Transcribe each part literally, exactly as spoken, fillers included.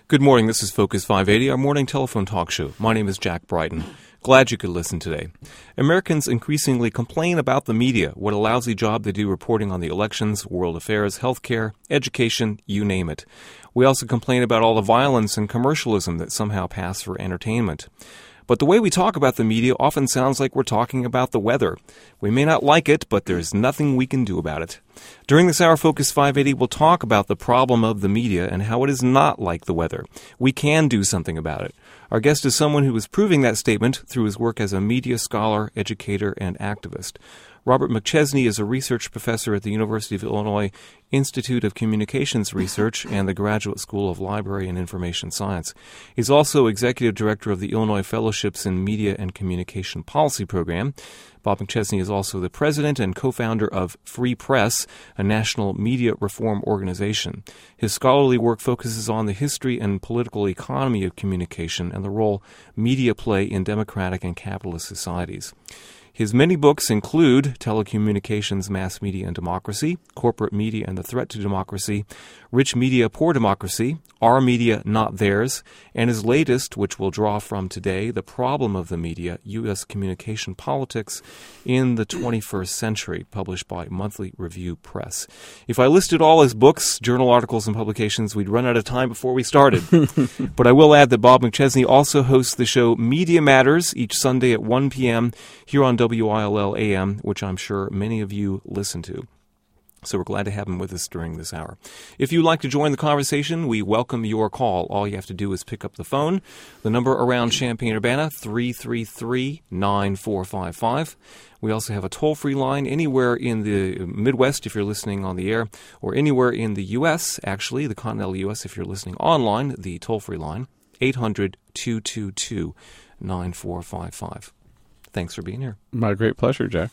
Good morning. This is Focus five eighty, our morning telephone talk show. My name is Jack Bryden. Glad you could listen today. Americans increasingly complain about the media, what a lousy job they do reporting on the elections, world affairs, healthcare, education, you name it. We also complain about all the violence and commercialism that somehow pass for entertainment. But the way we talk about the media often sounds like we're talking about the weather. We may not like it, but there's nothing we can do about it. During this hour, Focus five eighty, we'll talk about the problem of the media and how it is not like the weather. We can do something about it. Our guest is someone who is proving that statement through his work as a media scholar, educator, and activist. Robert McChesney is a research professor at the University of Illinois Institute of Communications Research and the Graduate School of Library and Information Science. He's also executive director of the Illinois Fellowships in Media and Communication Policy Program. Bob McChesney is also the president and co-founder of Free Press, a national media reform organization. His scholarly work focuses on the history and political economy of communication and the role media play in democratic and capitalist societies. His many books include Telecommunications, Mass Media and Democracy, Corporate Media and the Threat to Democracy, Rich Media, Poor Democracy, Our Media, Not Theirs, and his latest, which we'll draw from today, The Problem of the Media, U S Communication Politics in the twenty-first Century, published by Monthly Review Press. If I listed all his books, journal articles, and publications, we'd run out of time before we started. But I will add that Bob McChesney also hosts the show Media Matters each Sunday at one p.m. here on W I L L A M, which I'm sure many of you listen to. So we're glad to have him with us during this hour. If you'd like to join the conversation, we welcome your call. All you have to do is pick up the phone. The number around Champaign-Urbana, three three three, nine four five five. We also have a toll-free line anywhere in the Midwest if you're listening on the air, or anywhere in the U S, actually, the continental U S if you're listening online, the toll-free line, eight hundred, two two two, nine four five five. Thanks for being here. My great pleasure, Jack.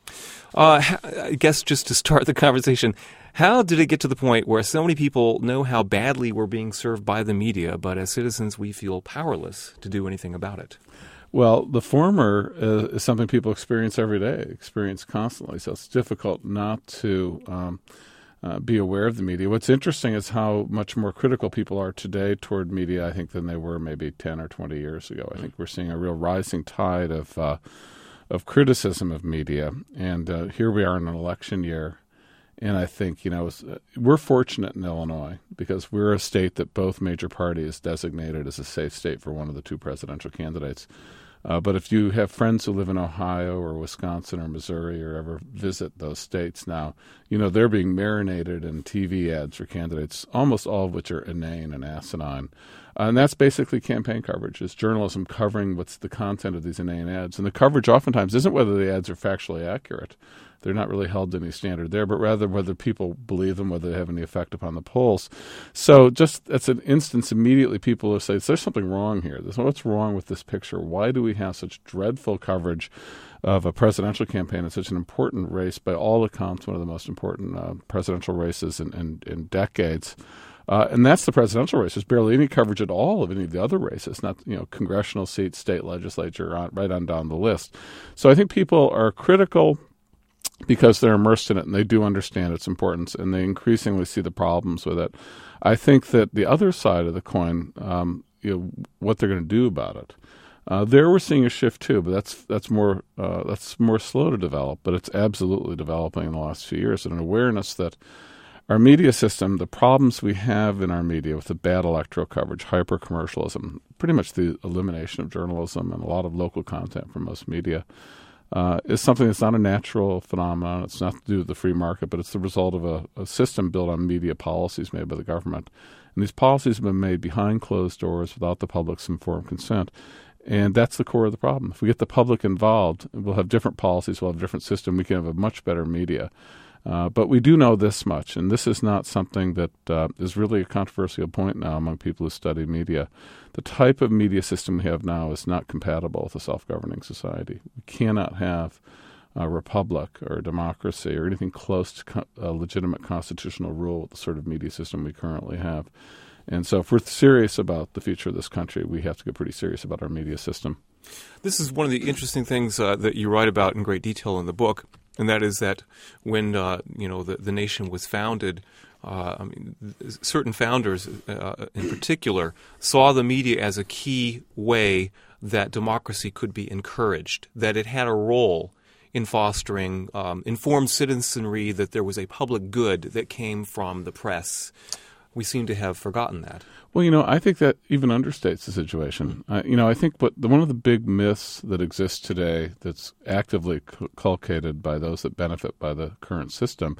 Uh, I guess just to start the conversation, how did it get to the point where so many people know how badly we're being served by the media, but as citizens we feel powerless to do anything about it? Well, the former uh, is something people experience every day, experience constantly, so it's difficult not to um, uh, be aware of the media. What's interesting is how much more critical people are today toward media, I think, than they were maybe ten or twenty years ago. I think we're seeing a real rising tide of uh, of criticism of media, and uh, here we are in an election year, and I think, you know, uh, we're fortunate in Illinois because we're a state that both major parties designated as a safe state for one of the two presidential candidates. Uh, but if you have friends who live in Ohio or Wisconsin or Missouri or ever visit those states now, you know, they're being marinated in T V ads for candidates, almost all of which are inane and asinine. Uh, and that's basically campaign coverage. It's journalism covering what's the content of these inane ads. And the coverage oftentimes isn't whether the ads are factually accurate. They're not really held to any standard there, but rather whether people believe them, whether they have any effect upon the polls. So just that's an instance, immediately people will say, there's something wrong here. There's, what's wrong with this picture? Why do we have such dreadful coverage of a presidential campaign in such an important race, by all accounts, one of the most important uh, presidential races in, in, in decades? Uh, and that's the presidential race. There's barely any coverage at all of any of the other races, not, you know, congressional seats, state legislature, on, right on down the list. So I think people are critical because they're immersed in it and they do understand its importance and they increasingly see the problems with it. I think that the other side of the coin, um, you know, what they're going to do about it. Uh, there we're seeing a shift too, but that's that's more uh, that's more slow to develop. But it's absolutely developing in the last few years, and an awareness that our media system, the problems we have in our media with the bad electoral coverage, hyper-commercialism, pretty much the elimination of journalism and a lot of local content from most media, uh, is something that's not a natural phenomenon. It's not to do with the free market, but it's the result of a, a system built on media policies made by the government. And these policies have been made behind closed doors without the public's informed consent. And that's the core of the problem. If we get the public involved, we'll have different policies, we'll have a different system, we can have a much better media. Uh, but we do know this much, and this is not something that uh, is really a controversial point now among people who study media. The type of media system we have now is not compatible with a self-governing society. We cannot have a republic or a democracy or anything close to co- a legitimate constitutional rule with the sort of media system we currently have. And so if we're serious about the future of this country, we have to get pretty serious about our media system. This is one of the interesting things uh, that you write about in great detail in the book, and that is that when uh, you know the, the nation was founded, Uh, I mean, certain founders, uh, in particular, saw the media as a key way that democracy could be encouraged, that it had a role in fostering um, informed citizenry, that there was a public good that came from the press. We seem to have forgotten that. Well, you know, I think that even understates the situation. Uh, you know, I think what the, one of the big myths that exists today that's actively culcated by those that benefit by the current system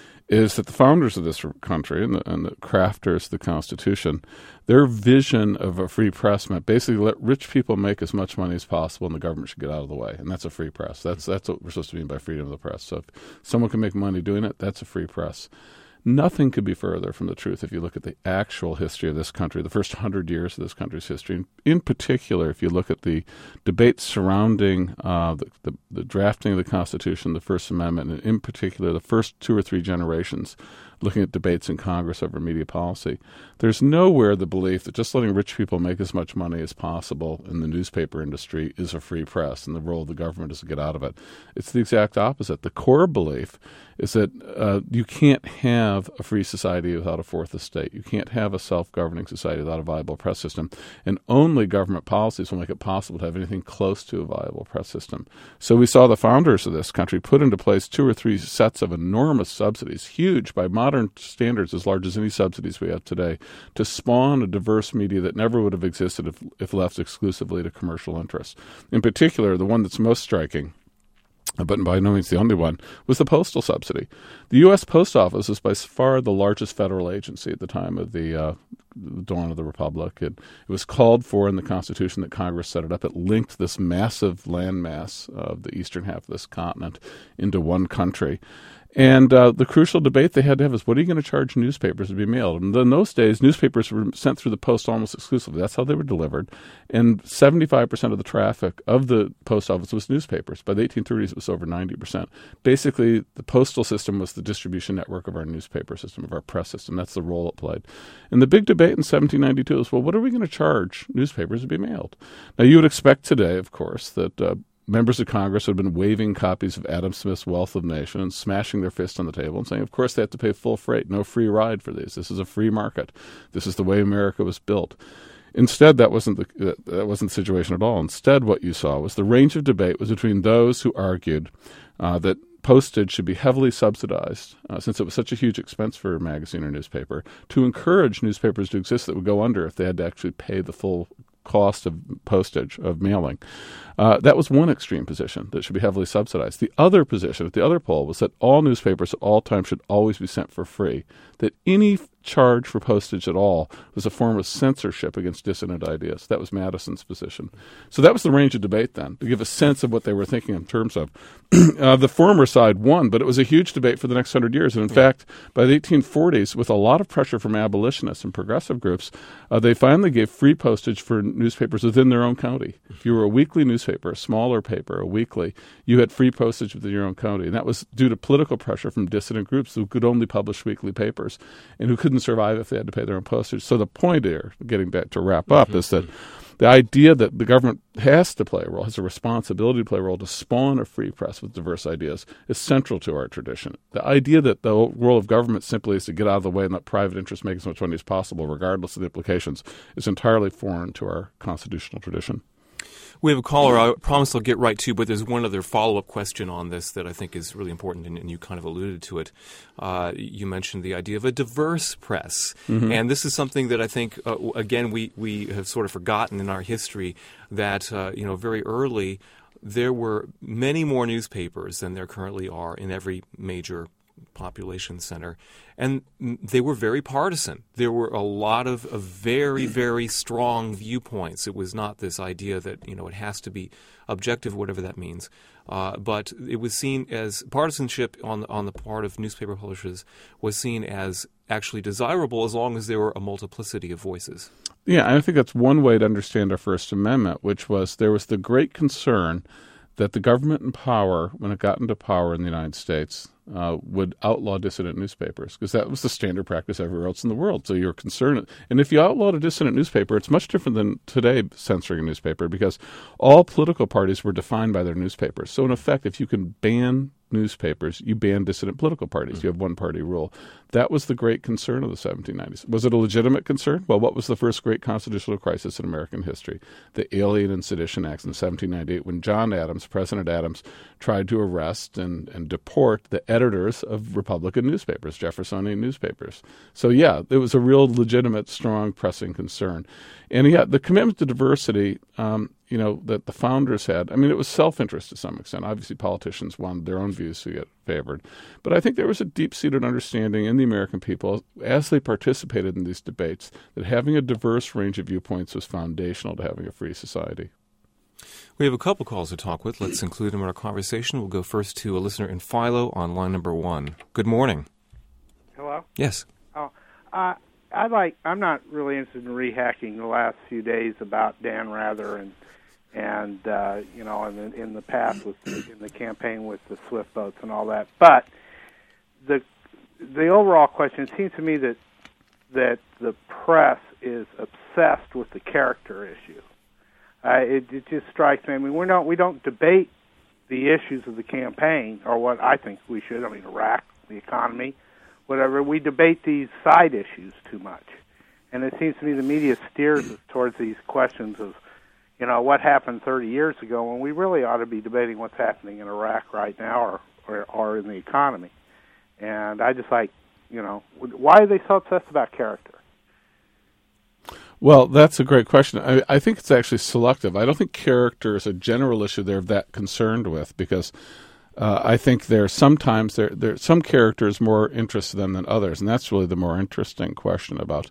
is that the founders of this country and the, and the crafters of the Constitution, their vision of a free press meant basically let rich people make as much money as possible and the government should get out of the way. And that's a free press. That's, that's what we're supposed to mean by freedom of the press. So if someone can make money doing it, that's a free press. Nothing could be further from the truth if you look at the actual history of this country, the first hundred years of this country's history. In particular, if you look at the debates surrounding uh, the, the, the drafting of the Constitution, the First Amendment, and in particular the first two or three generations looking at debates in Congress over media policy, there's nowhere the belief that just letting rich people make as much money as possible in the newspaper industry is a free press and the role of the government is to get out of it. It's the exact opposite. The core belief is that uh, you can't have a free society without a fourth estate. You can't have a self-governing society without a viable press system. And only government policies will make it possible to have anything close to a viable press system. So we saw the founders of this country put into place two or three sets of enormous subsidies, huge by modern standards, as large as any subsidies we have today, to spawn a diverse media that never would have existed if, if left exclusively to commercial interests. In particular, the one that's most striking, but by no means the only one, was the postal subsidy. The U S Post Office was by far the largest federal agency at the time of the uh, dawn of the Republic. It, it was called for in the Constitution that Congress set it up. It linked this massive landmass of the eastern half of this continent into one country. And uh, the crucial debate they had to have is, what are you going to charge newspapers to be mailed? And in those days, newspapers were sent through the post almost exclusively. That's how they were delivered. And seventy-five percent of the traffic of the post office was newspapers. By the eighteen thirties, it was over ninety percent. Basically, the postal system was the distribution network of our newspaper system, of our press system. That's the role it played. And the big debate in seventeen ninety-two is, well, what are we going to charge newspapers to be mailed? Now, you would expect today, of course, that uh, members of Congress have been waving copies of Adam Smith's Wealth of Nations and smashing their fist on the table and saying, of course, they have to pay full freight, no free ride for these. This is a free market. This is the way America was built. Instead, that wasn't the that wasn't the situation at all. Instead, what you saw was the range of debate was between those who argued uh, that postage should be heavily subsidized, uh, since it was such a huge expense for a magazine or newspaper, to encourage newspapers to exist that would go under if they had to actually pay the full cost of postage, of mailing. Uh, that was one extreme position, that should be heavily subsidized. The other position at the other pole was that all newspapers at all times should always be sent for free, that any charge for postage at all was a form of censorship against dissident ideas. That was Madison's position. So that was the range of debate then, to give a sense of what they were thinking in terms of. uh, the former side won, but it was a huge debate for the next hundred years. And in yeah. fact, by the eighteen forties, with a lot of pressure from abolitionists and progressive groups, uh, they finally gave free postage for newspapers within their own county. If you were a weekly newspaper, a smaller paper, a weekly, you had free postage within your own county. And that was due to political pressure from dissident groups who could only publish weekly papers and who couldn't survive if they had to pay their own postage. So the point here, getting back to wrap up, mm-hmm. is that the idea that the government has to play a role, has a responsibility to play a role to spawn a free press with diverse ideas is central to our tradition. The idea that the role of government simply is to get out of the way and let private interests make as much money as possible, regardless of the implications, is entirely foreign to our constitutional tradition. We have a caller I promise I'll get right to, but there's one other follow-up question on this that I think is really important, and, and you kind of alluded to it. Uh, you mentioned the idea of a diverse press. Mm-hmm. And this is something that I think, uh, again, we, we have sort of forgotten in our history that, uh, you know, very early there were many more newspapers than there currently are in every major population center, and they were very partisan. There were a lot of, of very, very strong viewpoints. It was not this idea that, you know, it has to be objective, whatever that means. Uh, but it was seen as partisanship on on the part of newspaper publishers was seen as actually desirable as long as there were a multiplicity of voices. Yeah, I think that's one way to understand our First Amendment, which was there was the great concern that the government in power, when it got into power in the United States, uh, would outlaw dissident newspapers, because that was the standard practice everywhere else in the world. So you're concerned. And if you outlawed a dissident newspaper, it's much different than today censoring a newspaper, because all political parties were defined by their newspapers. So in effect, if you can ban newspapers, you ban dissident political parties. Mm-hmm. You have one-party rule. That was the great concern of the seventeen nineties. Was it a legitimate concern? Well, what was the first great constitutional crisis in American history? The Alien and Sedition Acts in seventeen ninety-eight, when John Adams, President Adams, tried to arrest and, and deport the editors of Republican newspapers, Jeffersonian newspapers. So, yeah, it was a real legitimate, strong, pressing concern. And, yeah, the commitment to diversity, um, you know, that the founders had, I mean, it was self-interest to some extent. Obviously, politicians wanted their own views to get favored. But I think there was a deep-seated understanding in the American people, as they participated in these debates, that having a diverse range of viewpoints was foundational to having a free society. We have a couple calls to talk with. Let's include them in our conversation. We'll go first to a listener in Philo on line number one. Good morning. Hello? Yes. Oh, uh, I like. I'm not really interested in rehacking the last few days about Dan Rather and and uh, you know, in the, in the past with in the campaign with the Swift boats and all that. But the the overall question, it seems to me that that the press is obsessed with the character issue. Uh, it, it just strikes me. I mean, we don't we don't debate the issues of the campaign, or what I think we should. I mean, Iraq, the economy, whatever. We debate these side issues too much, and it seems to me the media steers us towards these questions of, you know, what happened thirty years ago, when we really ought to be debating what's happening in Iraq right now, or or, or in the economy. And I just like, you know, why are they so obsessed about character? Well, that's a great question. I, I think it's actually selective. I don't think character is a general issue they're that concerned with, because uh, I think there sometimes there there some characters more interest them than others, and that's really the more interesting question about,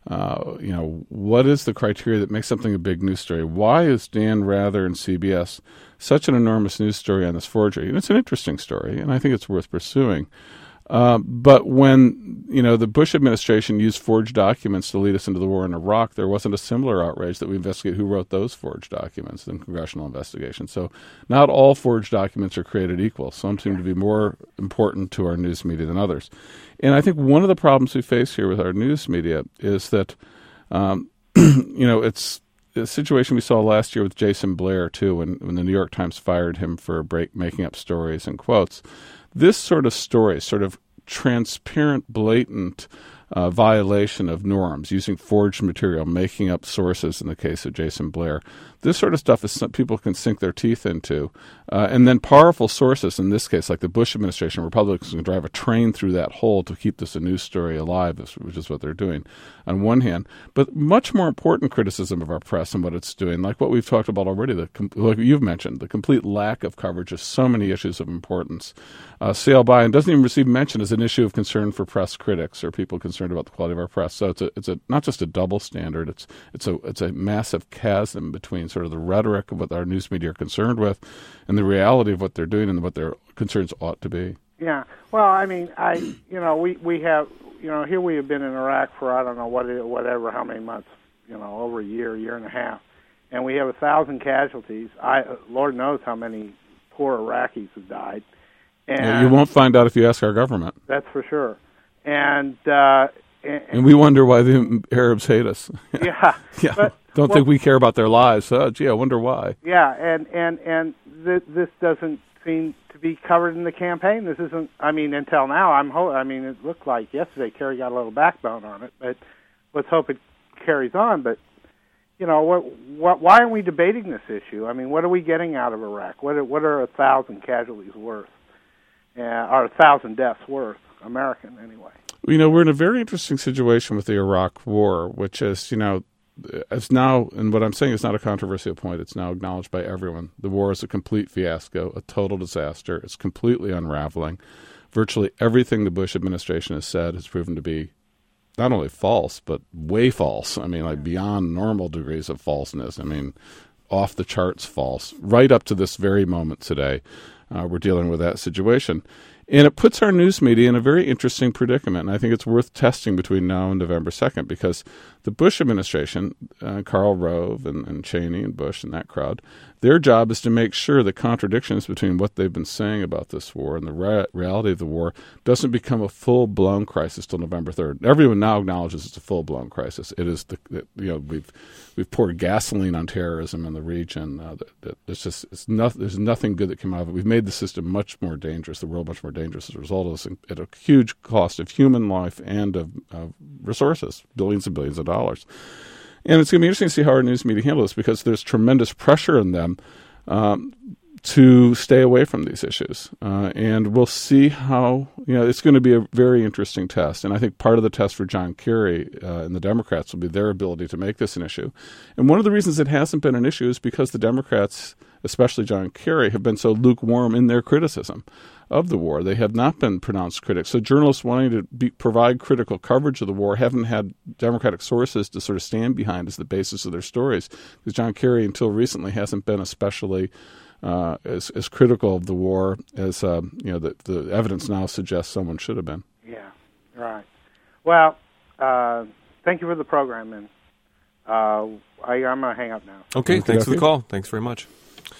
uh, you know, what is the criteria that makes something a big news story? Why is Dan Rather and C B S such an enormous news story on this forgery? And it's an interesting story, and I think it's worth pursuing. Uh, but when, you know, the Bush administration used forged documents to lead us into the war in Iraq, there wasn't a similar outrage that we investigate who wrote those forged documents in congressional investigations. So not all forged documents are created equal. Some seem to be more important to our news media than others. And I think one of the problems we face here with our news media is that, um, you know, it's a situation we saw last year with Jason Blair, too, when, when the New York Times fired him for break, making up stories and quotes. This sort of story, sort of transparent, blatant uh, violation of norms, using forged material, making up sources in the case of Jason Blair. This sort of stuff is something people can sink their teeth into. Uh, and then powerful sources, in this case, like the Bush administration, Republicans can drive a train through that hole to keep this a news story alive, which is what they're doing on one hand. But much more important criticism of our press and what it's doing, like what we've talked about already, the like you've mentioned, the complete lack of coverage of so many issues of importance. Uh, sail by and doesn't even receive mention as an issue of concern for press critics or people concerned about the quality of our press. So it's a, it's a not just a double standard, it's it's a it's a massive chasm between sort of the rhetoric of what our news media are concerned with and the reality of what they're doing and what their concerns ought to be. Yeah. Well, I mean, I you know, we, we have, you know, here we have been in Iraq for, I don't know, what whatever, how many months, you know, over a year, year and a half. And we have a thousand casualties. I Lord knows how many poor Iraqis have died. And yeah, you won't find out if you ask our government. That's for sure. And uh, and, and we wonder why the Arabs hate us. Yeah. yeah. But, Don't well, think we care about their lives. Oh, gee, I wonder why. Yeah, and and and th- this doesn't seem to be covered in the campaign. This isn't. I mean, until now, I'm. Ho- I mean, it looked like yesterday Kerry got a little backbone on it, but let's hope it carries on. But you know, what, what? Why aren't we debating this issue? I mean, what are we getting out of Iraq? What are, what are a thousand casualties worth? Uh, or a thousand deaths worth, American anyway. You know, we're in a very interesting situation with the Iraq War, which is, you know, it's now, and what I'm saying is not a controversial point, it's now acknowledged by everyone. The war is a complete fiasco, a total disaster. It's completely unraveling. Virtually everything the Bush administration has said has proven to be not only false, but way false. I mean, like beyond normal degrees of falseness. I mean, off the charts false. Right up to this very moment today, uh, we're dealing with that situation. And it puts our news media in a very interesting predicament. And I think it's worth testing between now and November second, because The Bush administration, uh, Karl Rove and, and Cheney and Bush and that crowd, their job is to make sure the contradictions between what they've been saying about this war and the re- reality of the war doesn't become a full-blown crisis till November third. Everyone now acknowledges it's a full-blown crisis. It is the, the you know we've we've poured gasoline on terrorism in the region. Uh, that, that it's just it's not, there's nothing good that came out of it. We've made the system much more dangerous, the world much more dangerous as a result of this, at a huge cost of human life and of, of resources, billions and billions of dollars. And it's going to be interesting to see how our news media handle this, because there's tremendous pressure on them um, to stay away from these issues. Uh, and we'll see how, you know, it's going to be a very interesting test. And I think part of the test for John Kerry uh, and the Democrats will be their ability to make this an issue. And one of the reasons it hasn't been an issue is because the Democrats, especially John Kerry, have been so lukewarm in their criticism of the war. They have not been pronounced critics. So journalists wanting to be, provide critical coverage of the war haven't had Democratic sources to sort of stand behind as the basis of their stories. Because John Kerry, until recently, hasn't been especially uh, as, as critical of the war as uh, you know the, the evidence now suggests someone should have been. Yeah, right. Well, uh, thank you for the program, and uh, I, I'm going to hang up now. Okay, Okay, thanks for the okay. call. Thanks very much.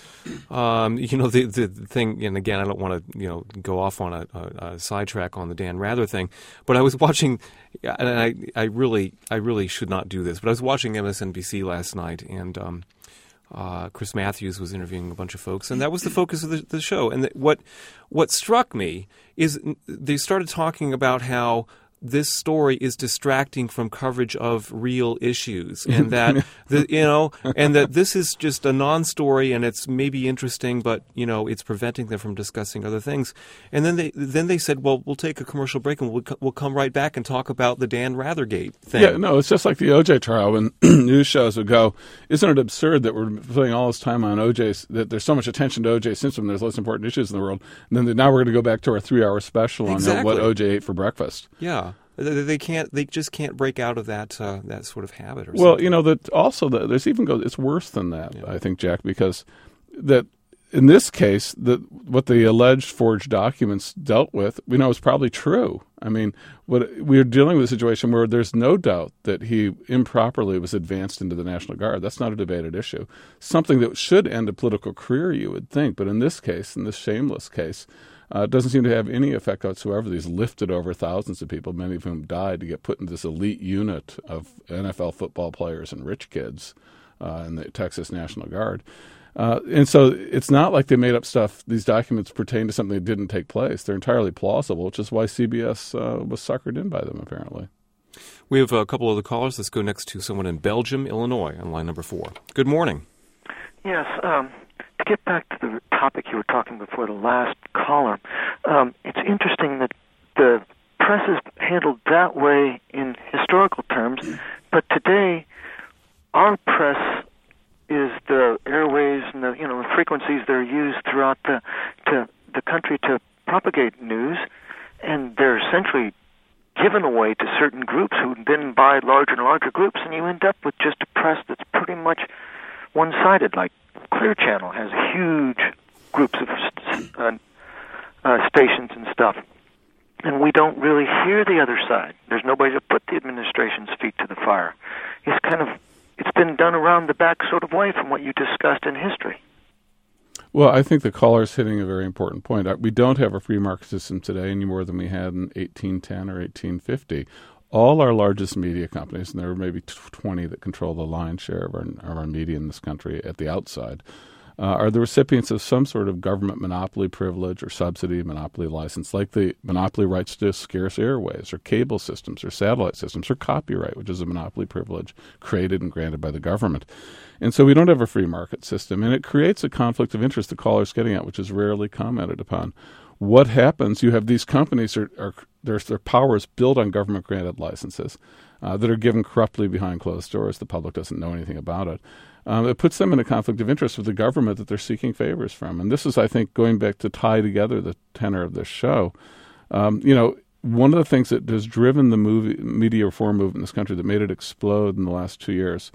Um, you know, the, the thing, and again, I don't want to, you know, go off on a, a, a sidetrack on the Dan Rather thing, but I was watching, and I, I really, I really should not do this, but I was watching M S N B C last night, and um, uh, Chris Matthews was interviewing a bunch of folks, and that was the focus of the, the show. And the, what, what struck me is they started talking about how this story is distracting from coverage of real issues, and that the, you know, and that this is just a non-story, and it's maybe interesting, but you know, it's preventing them from discussing other things. And then they then they said, "Well, we'll take a commercial break, and we'll we'll come right back and talk about the Dan Rathergate thing." Yeah, no, it's just like the O J trial when news shows would go, "Isn't it absurd that we're putting all this time on O J? That there's so much attention to O J Simpson? There's less important issues in the world." And then now we're going to go back to our three-hour special Exactly. on what O J ate for breakfast. Yeah. They they can't. They just can't break out of that uh, that sort of habit. Or Well, something. you know that also the, there's even go. It's worse than that, Yeah. I think, Jack, because that in this case, the what the alleged forged documents dealt with, we know is probably true. I mean, what we're dealing with a situation where there's no doubt that he improperly was advanced into the National Guard. That's not a debated issue. Something that should end a political career, you would think, but in this case, in this shameless case. Uh, it doesn't seem to have any effect whatsoever. These lifted over thousands of people, many of whom died, to get put into this elite unit of N F L football players and rich kids uh, in the Texas National Guard. Uh, and so it's not like they made up stuff. These documents pertain to something that didn't take place. They're entirely plausible, which is why C B S uh, was suckered in by them, apparently. We have a couple other callers. Let's go next to someone in Belgium, Illinois, on line number four. Good morning. Yes, um, to get back to the topic you were talking before the last caller, um, it's interesting that the press is handled that way in historical terms, but today our press is the airways and the you know the frequencies that are used throughout the to the country to propagate news, and they're essentially given away to certain groups who then buy larger and larger groups, and you end up with just a press that's pretty much one-sided. Like Clear Channel has huge groups of uh, uh, stations and stuff, and we don't really hear the other side. There's nobody to put the administration's feet to the fire. It's kind of it's been done around the back sort of way from what you discussed in history. Well, I think the caller's hitting a very important point. We don't have a free market system today any more than we had in eighteen ten or eighteen fifty. All our largest media companies, and there are maybe twenty that control the lion's share of our, of our media in this country at the outside, uh, are the recipients of some sort of government monopoly privilege or subsidy monopoly license, like the monopoly rights to scarce airways or cable systems or satellite systems or copyright, which is a monopoly privilege created and granted by the government. And so we don't have a free market system, and it creates a conflict of interest the caller's getting at, which is rarely commented upon. What happens? You have these companies, are, are their, their power is built on government-granted licenses uh, that are given corruptly behind closed doors. The public doesn't know anything about it. Um, it puts them in a conflict of interest with the government that they're seeking favors from. And this is, I think, going back to tie together the tenor of this show. Um, you know, one of the things that has driven the movie, media reform movement in this country that made it explode in the last two years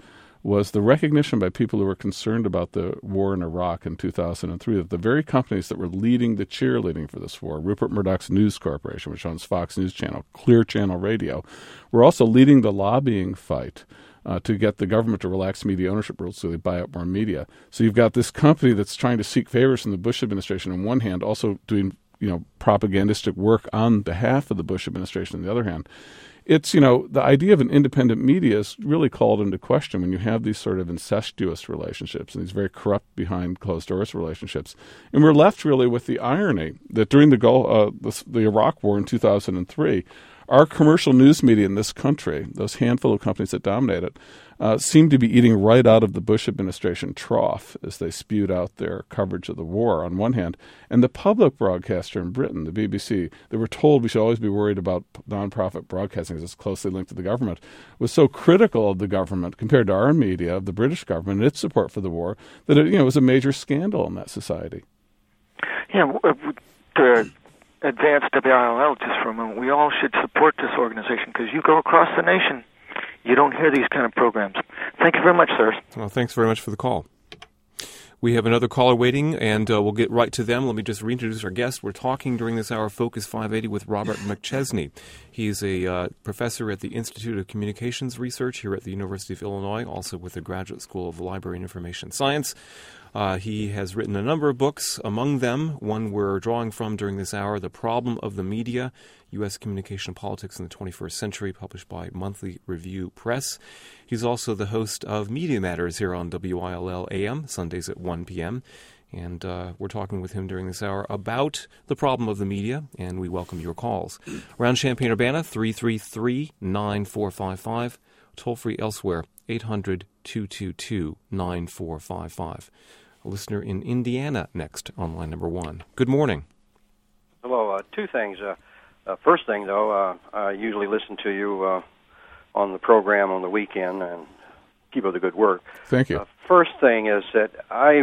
was the recognition by people who were concerned about the war in Iraq in two thousand three that the very companies that were leading the cheerleading for this war, Rupert Murdoch's News Corporation, which owns Fox News Channel, Clear Channel Radio, were also leading the lobbying fight uh, to get the government to relax media ownership rules so they buy up more media. So you've got this company that's trying to seek favors from the Bush administration on one hand, also doing you know propagandistic work on behalf of the Bush administration on the other hand. It's, you know, the idea of an independent media is really called into question when you have these sort of incestuous relationships and these very corrupt behind closed doors relationships. And we're left really with the irony that during the Gulf, uh, the, the Iraq War in two thousand three, our commercial news media in this country, those handful of companies that dominate it, uh, seem to be eating right out of the Bush administration trough as they spewed out their coverage of the war on one hand. And the public broadcaster in Britain, the B B C, they were told we should always be worried about nonprofit broadcasting because it's closely linked to the government, was so critical of the government compared to our media, of the British government and its support for the war, that it you know, was a major scandal in that society. Yeah, to advance W I L L just for a moment, we all should support this organization because you go across the nation, you don't hear these kind of programs. Thank you very much, sir. Well, thanks very much for the call. We have another caller waiting, and uh, we'll get right to them. Let me just reintroduce our guest. We're talking during this hour of Focus five eighty with Robert McChesney. He's a uh, professor at the Institute of Communications Research here at the University of Illinois, also with the Graduate School of Library and Information Science. Uh, he has written a number of books, among them one we're drawing from during this hour, The Problem of the Media, U S Communication Politics in the twenty-first Century, published by Monthly Review Press. He's also the host of Media Matters here on W I L L A M, Sundays at one p.m., and uh, we're talking with him during this hour about the problem of the media, and we welcome your calls. Around Champaign-Urbana, three three three, nine four five five, toll-free elsewhere, eight hundred, two two two, nine four five five. A listener in Indiana next on line number one. Good morning. Hello. Uh, two things. Uh, uh, first thing, though, uh, I usually listen to you uh, on the program on the weekend and keep up the good work. Thank you. Uh, first thing is that I,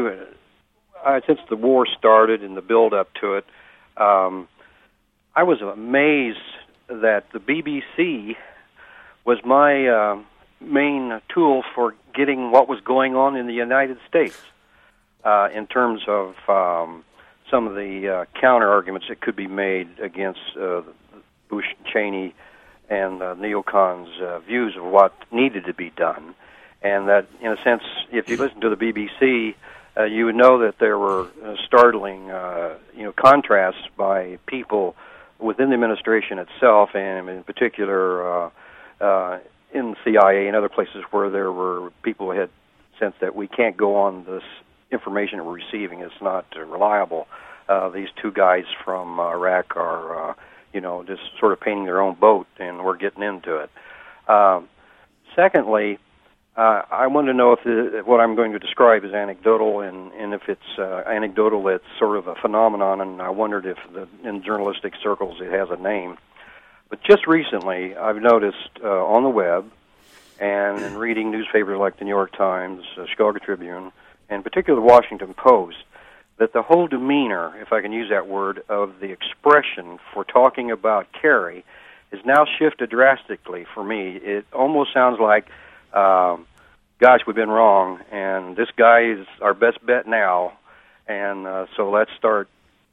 I, since the war started and the build-up to it, um, I was amazed that the B B C was my uh, main tool for getting what was going on in the United States. Uh, in terms of um, some of the uh, counter-arguments that could be made against uh, Bush, Cheney, and uh, neocons' uh, views of what needed to be done. And that, in a sense, if you listen to the B B C, uh, you would know that there were uh, startling uh, you know, contrasts by people within the administration itself, and in particular uh, uh, in the C I A and other places where there were people who had sense that we can't go on this information we're receiving is not uh, reliable. Uh, these two guys from uh, Iraq are, uh, you know, just sort of painting their own boat, and we're getting into it. Um, secondly, uh, I want to know if the, what I'm going to describe is anecdotal, and, and if it's uh, anecdotal, it's sort of a phenomenon, and I wondered if the, in journalistic circles it has a name. But just recently, I've noticed uh, on the web and in reading newspapers like the New York Times, uh, Chicago Tribune, and particularly the Washington Post, that the whole demeanor, if I can use that word, of the expression for talking about Kerry is now shifted drastically for me. It almost sounds like, um, gosh, we've been wrong, and this guy is our best bet now, and uh, so let's start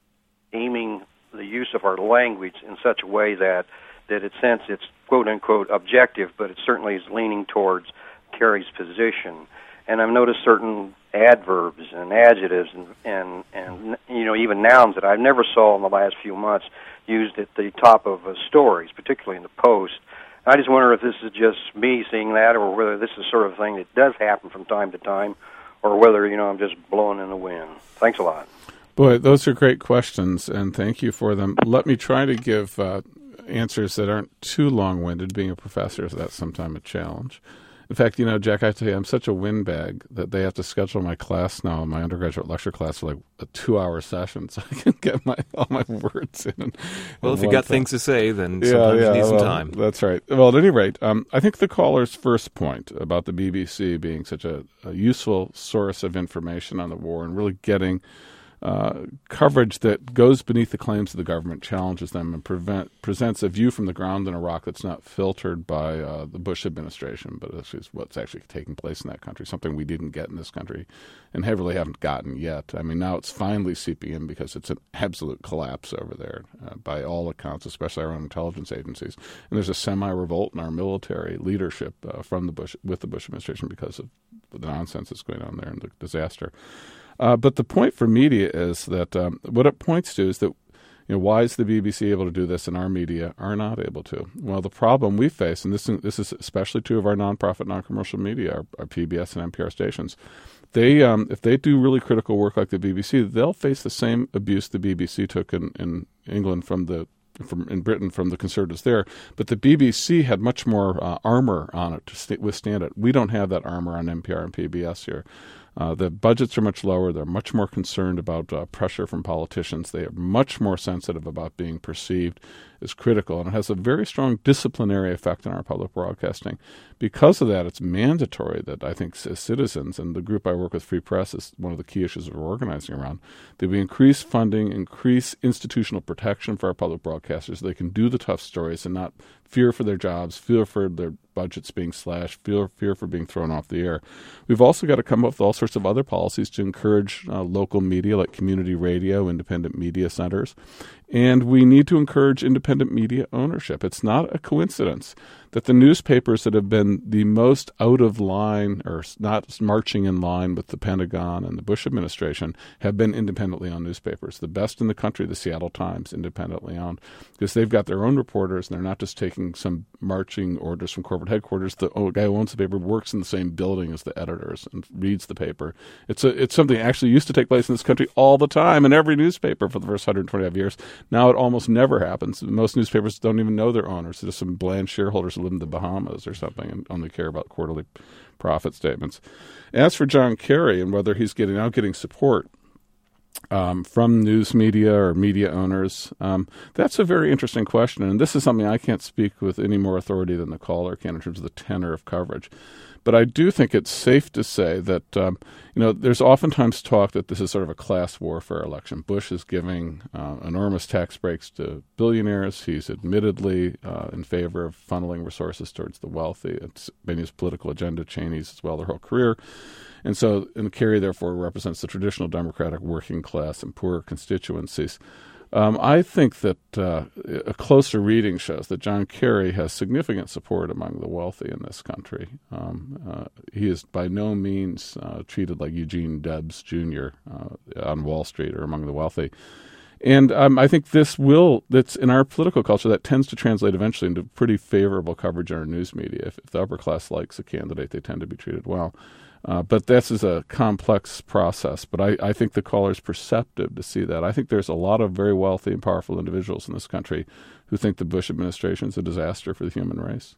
aiming the use of our language in such a way that, that in a sense it's quote-unquote objective, but it certainly is leaning towards Kerry's position. And I've noticed certain adverbs and adjectives and, and, and you know, even nouns that I never saw in the last few months used at the top of uh, stories, particularly in the Post. I just wonder if this is just me seeing that, or whether this is sort of thing that does happen from time to time, or whether, you know, I'm just blowing in the wind. Thanks a lot. Boy, those are great questions, and thank you for them. Let me try to give uh, answers that aren't too long-winded. Being a professor, so that's sometimes a challenge. In fact, you know, Jack, I tell you, I'm such a windbag that they have to schedule my class now, my undergraduate lecture class, for like a two-hour session so I can get my all my words in. Well, if you got time. things to say, then yeah, sometimes yeah, you need well, some time. That's right. Well, at any rate, um, I think the caller's first point about the B B C being such a, a useful source of information on the war and really getting uh, coverage that goes beneath the claims of the government, challenges them, and prevent, presents a view from the ground in Iraq that's not filtered by uh, the Bush administration, but this is what's actually taking place in that country, something we didn't get in this country and heavily haven't gotten yet. I mean, now it's finally seeping in because it's an absolute collapse over there uh, by all accounts, especially our own intelligence agencies. And there's a semi-revolt in our military leadership uh, from the Bush with the Bush administration because of the nonsense that's going on there and the disaster. Uh, but the point for media is that um, what it points to is that, you know, why is the B B C able to do this and our media are not able to? Well, the problem we face, and this this is especially true of our nonprofit, non-commercial media, our, our P B S and N P R stations, they um, if they do really critical work like the B B C, they'll face the same abuse the B B C took in, in England from the from in Britain from the Conservatives there. But the B B C had much more uh, armor on it to st- withstand it. We don't have that armor on N P R and P B S here. Uh, the budgets are much lower. They're much more concerned about uh, pressure from politicians. They are much more sensitive about being perceived as critical, and it has a very strong disciplinary effect on our public broadcasting. Because of that, it's mandatory that I think as citizens, and the group I work with, Free Press, is one of the key issues we're organizing around, that we increase funding, increase institutional protection for our public broadcasters so they can do the tough stories and not fear for their jobs, fear for their budgets being slashed, fear, fear for being thrown off the air. We've also got to come up with all sorts of other policies to encourage uh, local media like community radio, independent media centers, and we need to encourage independent media ownership. It's not a coincidence that the newspapers that have been the most out of line or not marching in line with the Pentagon and the Bush administration have been independently owned newspapers. The best in the country, the Seattle Times, independently owned, because they've got their own reporters and they're not just taking some marching orders from corporate headquarters. The guy who owns the paper works in the same building as the editors and reads the paper. It's a, it's something that actually used to take place in this country all the time in every newspaper for the first one hundred twenty-five years. Now it almost never happens. Most newspapers don't even know their owners. They're just some bland shareholders who live in the Bahamas or something and only care about quarterly profit statements. As for John Kerry and whether he's getting now getting support um, from news media or media owners, um, that's a very interesting question. And this is something I can't speak with any more authority than the caller can in terms of the tenor of coverage. But I do think it's safe to say that, um, you know, there's oftentimes talk that this is sort of a class warfare election. Bush is giving uh, enormous tax breaks to billionaires. He's admittedly uh, in favor of funneling resources towards the wealthy. It's been his political agenda, Cheney's as well, their whole career. And so, and Kerry, therefore, represents the traditional Democratic working class and poor constituencies. Um, I think that uh, a closer reading shows that John Kerry has significant support among the wealthy in this country. Um, uh, he is by no means uh, treated like Eugene Debs Junior uh, on Wall Street or among the wealthy. And um, I think this will, that's in our political culture, that tends to translate eventually into pretty favorable coverage in our news media. If, if the upper class likes a candidate, they tend to be treated well. Uh, but this is a complex process. But I, I think the caller is perceptive to see that. I think there's a lot of very wealthy and powerful individuals in this country who think the Bush administration is a disaster for the human race.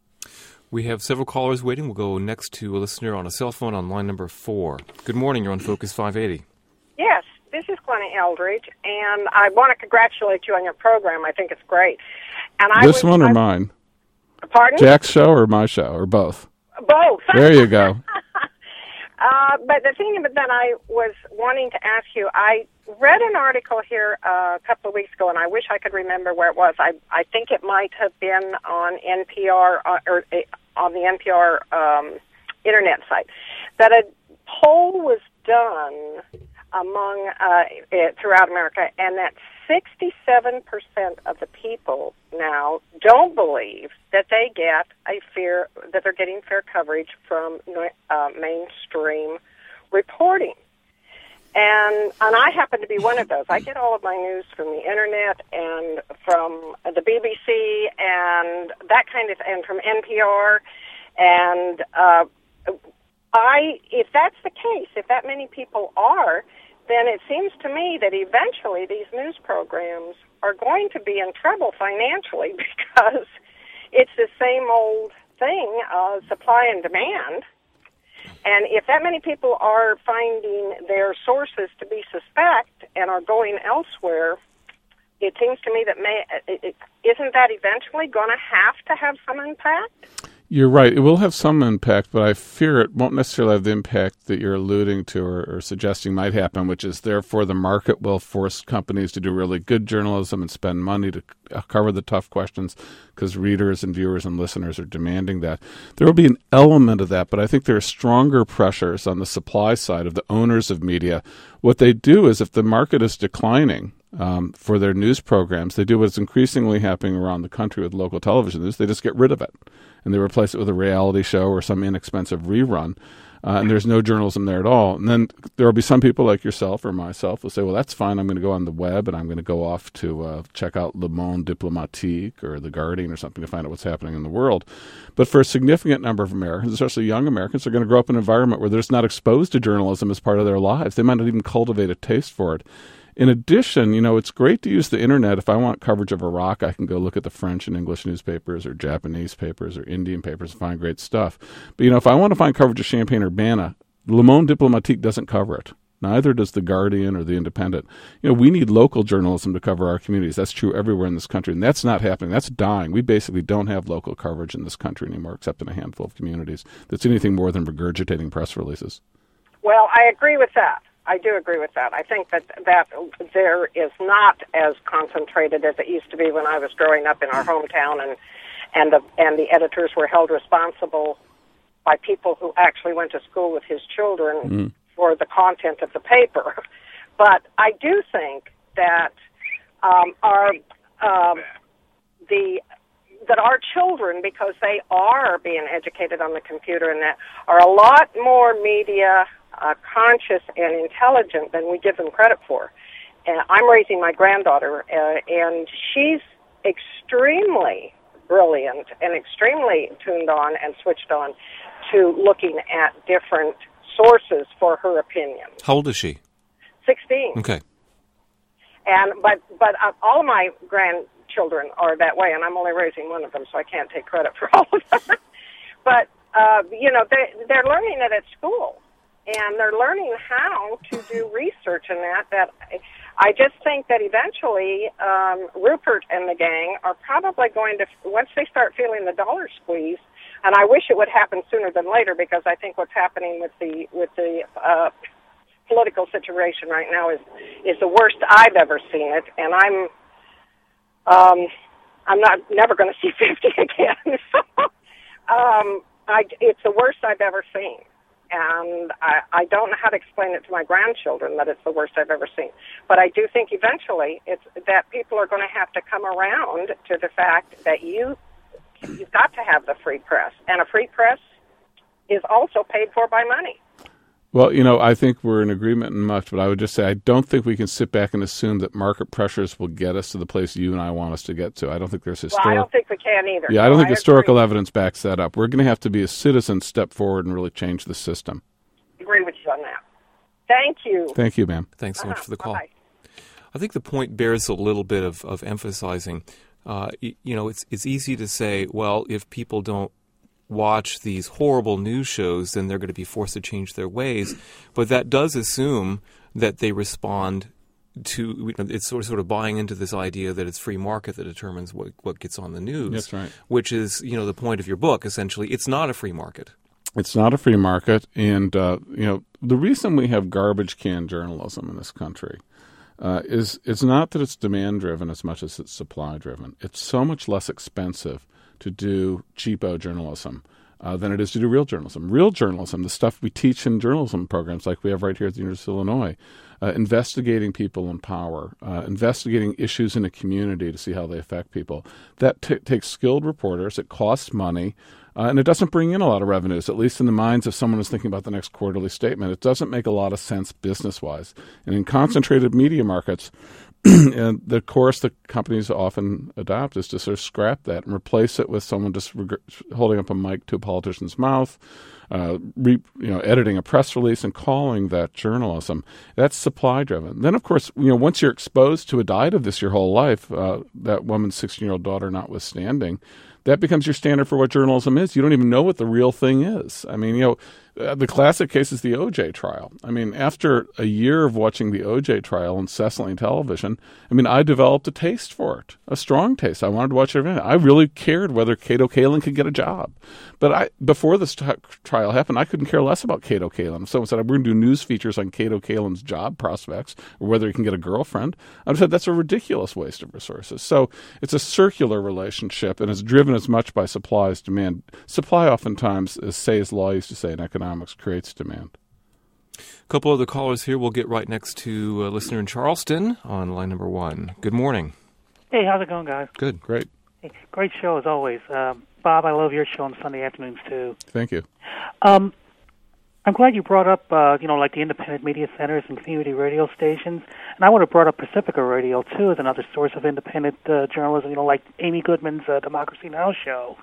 We have several callers waiting. We'll go next to a listener on a cell phone on line number four. Good morning. You're on Focus five eighty. Yes, this is Glenna Eldridge, and I want to congratulate you on your program. I think it's great. And I This was, one or I, mine? Pardon? Jack's show or my show, or both? Both. There you go. Uh, but the thing that I was wanting to ask you, I read an article here uh, a couple of weeks ago, and I wish I could remember where it was. I I think it might have been on N P R uh, or uh, on the N P R um, internet site, that a poll was done among uh, it, throughout America, and that sixty-seven percent of the people now don't believe that they get a fair, that they're getting fair coverage from uh, mainstream reporting. And and I happen to be one of those. I get all of my news from the internet and from the B B C and that kind of, and from N P R. And uh, I, if that's the case, if that many people are, then it seems to me that eventually these news programs are going to be in trouble financially because it's the same old thing, uh, supply and demand. And if that many people are finding their sources to be suspect and are going elsewhere, it seems to me that may, it, it, isn't that eventually going to have to have some impact? You're right. It will have some impact, but I fear it won't necessarily have the impact that you're alluding to or, or suggesting might happen, which is therefore the market will force companies to do really good journalism and spend money to cover the tough questions because readers and viewers and listeners are demanding that. There will be an element of that, but I think there are stronger pressures on the supply side of the owners of media. What they do is if the market is declining, Um, for their news programs, they do what's increasingly happening around the country with local television news. They just get rid of it, and they replace it with a reality show or some inexpensive rerun, uh, and there's no journalism there at all. And then there will be some people like yourself or myself who say, well, that's fine. I'm going to go on the web, and I'm going to go off to uh, check out Le Monde Diplomatique or The Guardian or something to find out what's happening in the world. But for a significant number of Americans, especially young Americans, they're going to grow up in an environment where they're just not exposed to journalism as part of their lives. They might not even cultivate a taste for it. In addition, you know, it's great to use the internet. If I want coverage of Iraq, I can go look at the French and English newspapers or Japanese papers or Indian papers and find great stuff. But, you know, if I want to find coverage of Champaign-Urbana, Le Monde Diplomatique doesn't cover it. Neither does The Guardian or The Independent. You know, we need local journalism to cover our communities. That's true everywhere in this country, and that's not happening. That's dying. We basically don't have local coverage in this country anymore, except in a handful of communities. That's anything more than regurgitating press releases. Well, I agree with that. I do agree with that. I think that that there is not as concentrated as it used to be when I was growing up in our hometown, and and the and the editors were held responsible by people who actually went to school with his children mm. for the content of the paper. But I do think that um, our um, the that our children, because they are being educated on the computer and that, are a lot more media uh, conscious and intelligent than we give them credit for. And I'm raising my granddaughter, uh, and she's extremely brilliant and extremely tuned on and switched on to looking at different sources for her opinion. How old is she? Sixteen. Okay. And but but uh, all of my grandchildren are that way, and I'm only raising one of them, so I can't take credit for all of them. But uh, you know, they they're learning it at school, and they're learning how to do research in that. That I just think that eventually um, Rupert and the gang are probably going to, once they start feeling the dollar squeeze. And I wish it would happen sooner than later, because I think what's happening with the with the uh, political situation right now is is the worst I've ever seen it, and I'm um, I'm not never going to see fifty again. so, um, I, it's the worst I've ever seen, and I, I don't know how to explain it to my grandchildren that it's the worst I've ever seen. But I do think eventually it's that people are going to have to come around to the fact that you. You've got to have the free press, and a free press is also paid for by money. Well, you know, I think we're in agreement in much, but I would just say I don't think we can sit back and assume that market pressures will get us to the place you and I want us to get to. I don't think there's historical... Well, I don't think we can either. Yeah, I don't no, think I historical agree. evidence backs that up. We're going to have to be as citizens step forward and really change the system. I agree with you on that. Thank you. Thank you, ma'am. Thanks so much uh-huh. for the call. Bye-bye. I think the point bears a little bit of, of emphasizing... Uh, you know, it's it's easy to say, well, if people don't watch these horrible news shows, then they're going to be forced to change their ways. But that does assume that they respond to, it's sort of, sort of buying into this idea that it's free market that determines what, what gets on the news. That's right. Which is, you know, the point of your book, essentially. It's not a free market. It's not a free market. And, uh, you know, the reason we have garbage can journalism in this country Uh, is it's not that it's demand-driven as much as it's supply-driven. It's so much less expensive to do cheapo journalism uh, than it is to do real journalism. Real journalism, the stuff we teach in journalism programs like we have right here at the University of Illinois, uh, investigating people in power, uh, investigating issues in a community to see how they affect people. That t- takes skilled reporters. It costs money. Uh, and it doesn't bring in a lot of revenues, at least in the minds of someone who's thinking about the next quarterly statement. It doesn't make a lot of sense business-wise. And in concentrated media markets, and the course that companies often adopt is to sort of scrap that and replace it with someone just reg- holding up a mic to a politician's mouth, uh, re- you know, editing a press release and calling that journalism. That's supply-driven. Then, of course, you know, once you're exposed to a diet of this your whole life, uh, that woman's sixteen-year-old daughter notwithstanding, that becomes your standard for what journalism is. You don't even know what the real thing is. I mean, you know, Uh, the classic case is the O J trial. I mean, after a year of watching the O J trial incessantly on television, I mean, I developed a taste for it, a strong taste. I wanted to watch it. I really cared whether Kato Kaelin could get a job. But I, before this t- trial happened, I couldn't care less about Kato Kaelin. If someone said, we're going to do news features on Kato Kaelin's job prospects or whether he can get a girlfriend, I would have said that's a ridiculous waste of resources. So it's a circular relationship, and it's driven as much by supply as demand. Supply oftentimes, as Say's law used to say in economics, creates demand. A couple other callers here. We'll get right next to a listener in Charleston on line number one. Good morning. Hey, how's it going, guys? Good. Great. Hey, great show as always. Um, Bob, I love your show on Sunday afternoons, too. Thank you. Um, I'm glad you brought up, uh, you know, like the independent media centers and community radio stations. And I would have brought up Pacifica Radio, too, as another source of independent uh, journalism, you know, like Amy Goodman's uh, Democracy Now! Show.